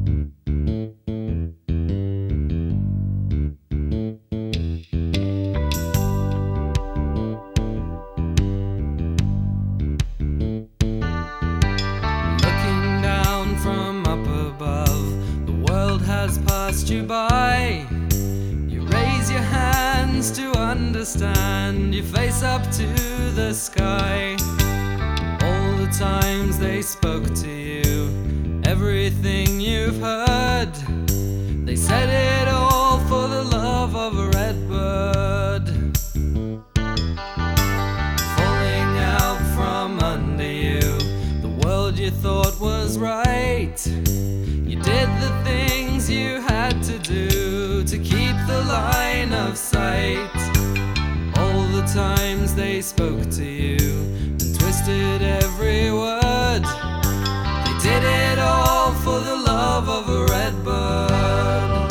Passed you by. You raise your hands to understand. You face up to the sky. All the times they spoke to you, everything you've heard, they said it all for the love of a red bird. Falling out from under you, the world you thought was right. You did the things you had to do to keep the line of sight. All the times they spoke to you and twisted every word, they did it all for the love of a red bird.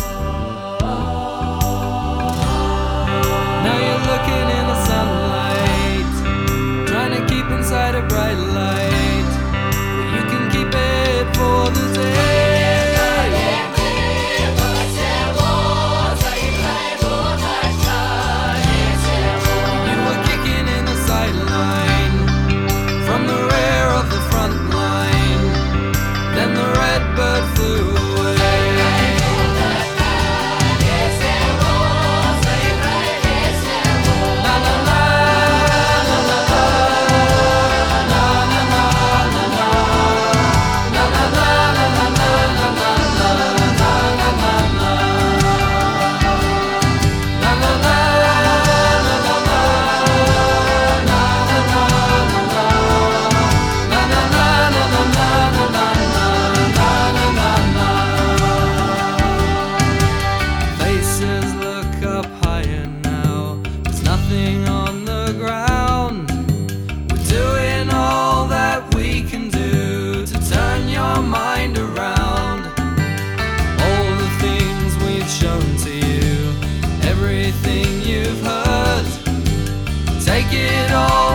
Now you're looking in the sunlight, trying to keep inside a bright light. Well, you can keep it for the day. On the ground, we're doing all that we can do to turn your mind around. All the things we've shown to you, everything you've heard, take it all.